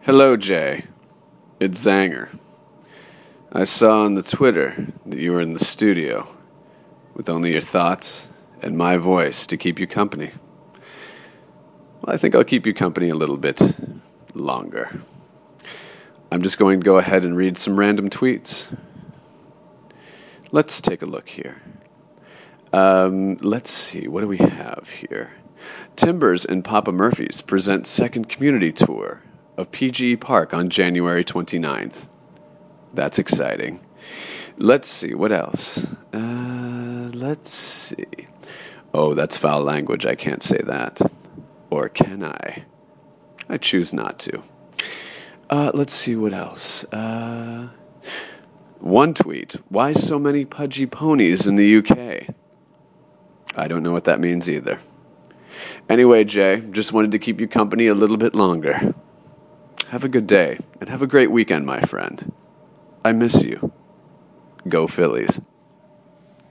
Hello, Jay. It's Zanger. I saw on the Twitter that you were in the studio with only your thoughts and my voice to keep you company. Well, I think I'll keep you company a little bit longer. I'm just going to go ahead and read some random tweets. Let's take a look here. Let's see, what do we have here? Timbers and Papa Murphy's present second community tour of PGE Park on January 29th. That's exciting. Let's see, what else? Let's see. Oh, that's foul language. I can't say that. Or can I? I choose not to. Let's see, what else? One tweet. Why so many pudgy ponies in the UK? I don't know what that means either. Anyway, Jay, just wanted to keep you company a little bit longer. Have a good day, and have a great weekend, my friend. I miss you. Go Phillies.